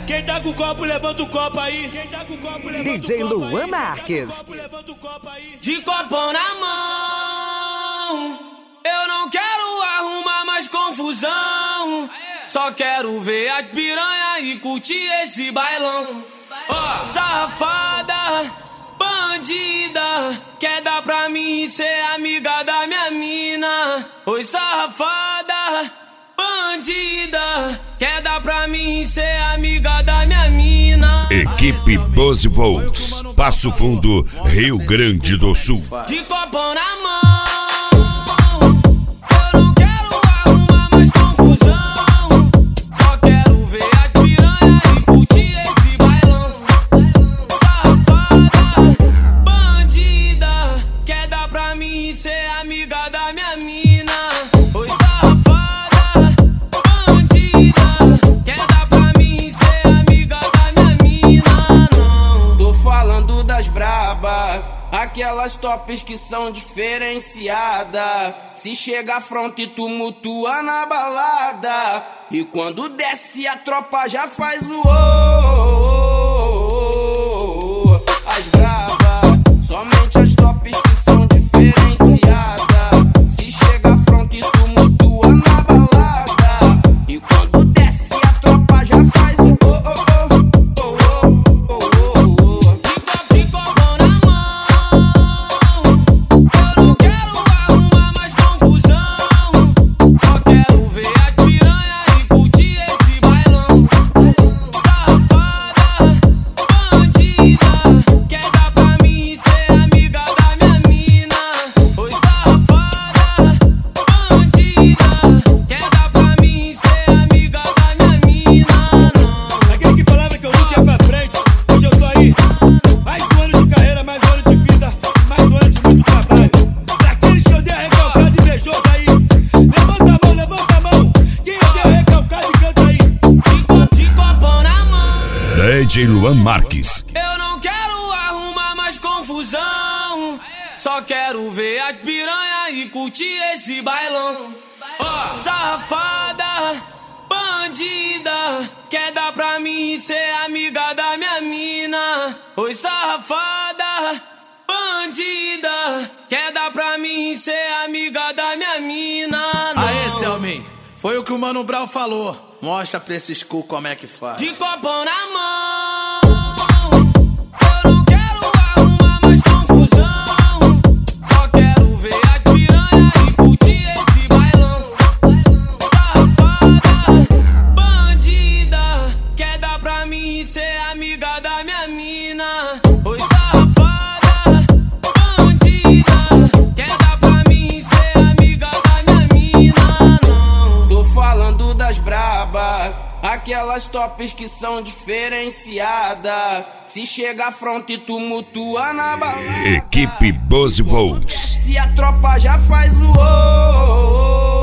Quem tá com o copo, levanta o copo aí. Quem tá com o copo, levanta o copo aí. DJ Luan Marques. De copão na mão, eu não quero arrumar mais confusão. Só quero ver as piranha e curtir esse bailão. Safada, bandida, quer dar pra mim ser amiga da minha mina. Oi, safada, bandida, quer dar pra mim ser amiga da minha mina. Equipe 12 volts, Passo Fundo, Rio Grande do Sul. De copão na mão, eu não quero arrumar mais confusão. Só quero ver as piranha e curtir esse bailão. Safada, bandida, quer dar pra mim ser amiga da minha mina. Oi, safada, bandida, quer dar pra mim ser amiga da minha mina. Não tô falando das braba, aquelas tops que são diferenciadas. Se chega front e tumultua na balada, e quando desce a tropa já faz o As braba, somente as tops que são diferenciadas. Se chega front e tumultua na balada, e quando desce a tropa já faz o DJ Luan Marques. Eu não quero arrumar mais confusão, só quero ver as piranha e curtir esse bailão. Safada, bandida, quer dar pra mim ser amiga da minha mina. Oi, safada, bandida, quer dar pra mim ser amiga da minha mina. Não. Aê, Selmin, foi o que o Mano Brown falou. Mostra pra esses cu como é que faz. De copão na mão, eu não quero arrumar mais confusão. Só quero ver as piranha e curtir esse bailão. Safada, bandida, quer dar pra mim ser amiga da minha mina. Oi, safada, bandida, quer dar pra mim ser amiga da minha mina. Não tô falando das braba, aquelas tops que são diferenciadas. Se chega front e tumultua na balada, Equipe 12 volts. se a tropa já faz o